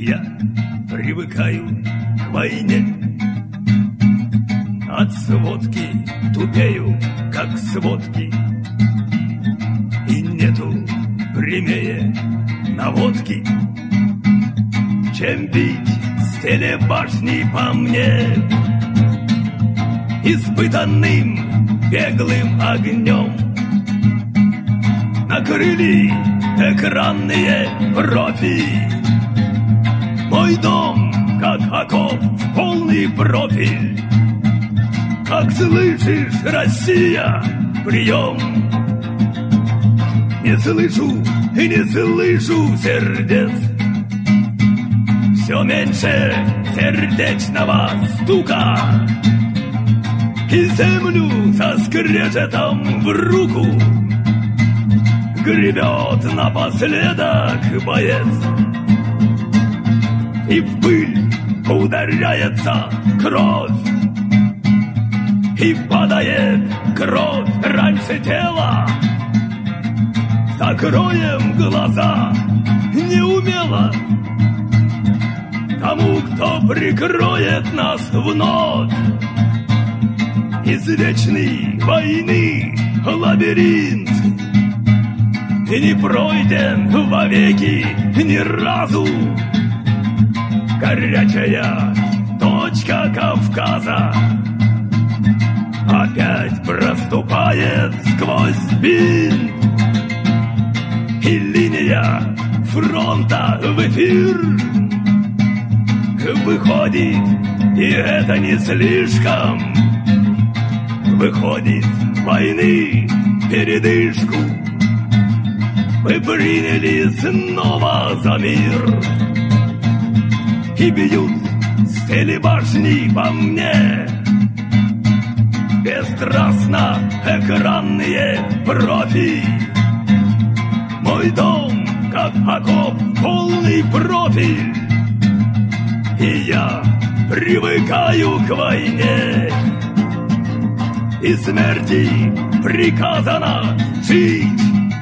Я привыкаю к войне. От сводки тупею, как сводки. И нету прямее наводки, чем бить с телебашни по мне. Испытанным беглым огнем накрыли экранные профи. Мой дом, как окоп, в полный профиль. Как слышишь, Россия, прием. Не слышу и не слышу сердец. Все меньше сердечного стука. И землю со скрежетом в руку гребет напоследок боец. И в пыль ударяется кровь. И падает кровь раньше тела. Закроем глаза неумело тому, кто прикроет нас вновь. Из вечной войны лабиринт и не пройден вовеки ни разу. Горячая точка Кавказа опять проступает сквозь бинт. И линия фронта в эфир выходит, и это не слишком. Выходит войны передышку. Мы приняли снова за мир. И бьют с телебашни по мне бесстрастно экранные профи. Мой дом, как окоп, полный профиль. И я привыкаю к войне. И смерти приказано жить,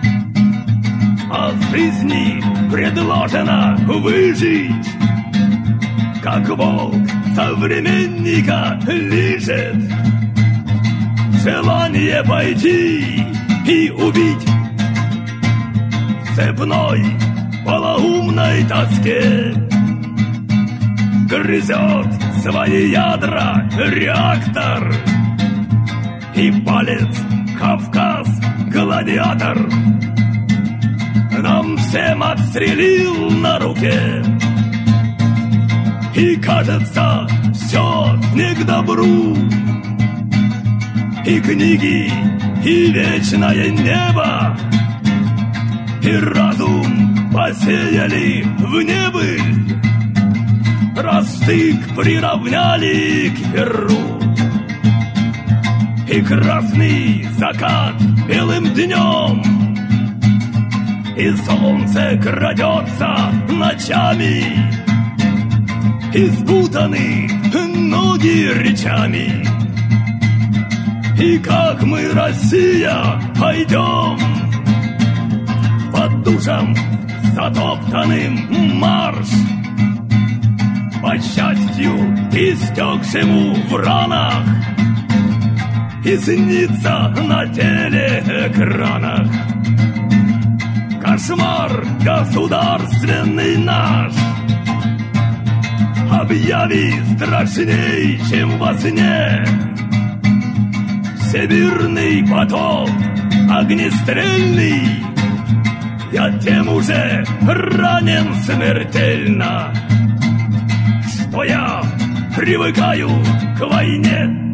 а жизни предложено выжить. Как волк современника лижет желание пойти и убить. В цепной полоумной тоске грызет свои ядра реактор. И палец Кавказ гладиатор нам всем отстрелил на руке. И кажется, все не к добру. И книги, и вечное небо, и разум посеяли в небыль. Ростык приравняли к перу. И красный закат белым днем. И солнце крадется ночами. И спутаны ноги речами. И как мы, Россия, пойдем под душем затоптанным марш, по счастью, истекшему в ранах, и снится на телеэкранах кошмар государственный наш. Объяви страшней, чем во сне, всемирный потоп огнестрельный. Я тем уже ранен смертельно, что я привыкаю к войне.